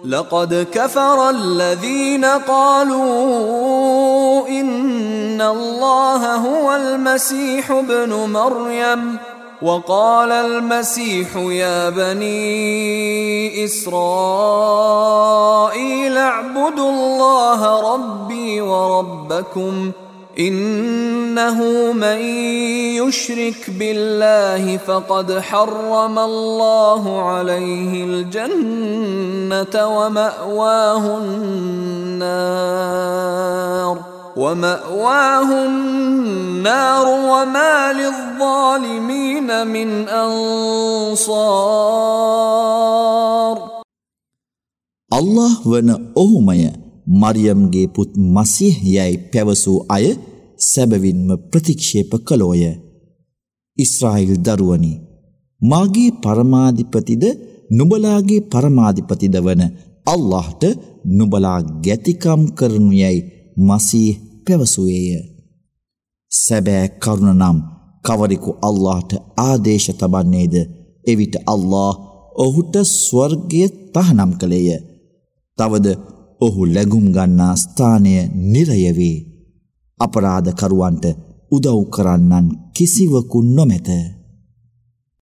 لقد كفر الذين قالوا إن الله هو المسيح ابن مريم وقال المسيح يا بني إسرائيل اعبدوا الله ربي وربكم إنه من يشرك بالله فقد حرم الله عليه الجنة ومأواه النار وما للظالمين من أنصار. الله වන ඔහුමය මරියම්ගේ පුත් මසීහ් යයි පැවසූ අය සැබවින්ම ප්‍රතික්ෂේප කළෝය. ඉස්රායිල් දරුවනි, මාගේ පරමාධිපතිද නුඹලාගේ පරමාධිපතිද වන අල්ලාහ්ට නුඹලා ගැතිකම් කරනු යයි මසීහ් පැවසුවේය. සැබෑ කරුණ නම් කවරෙකු අල්ලාහ්ට ආදේශ තබන්නේද, එවිට අල්ලාහ් ඔහුට ස්වර්ගය තහනම් කළේය. තවද ඔහු ලැබුම් ගන්නා ස්ථානය නිරය වේ. අපරාධකරුවන්ට උදව් කරන්නන් කිසිවකු නොමැත.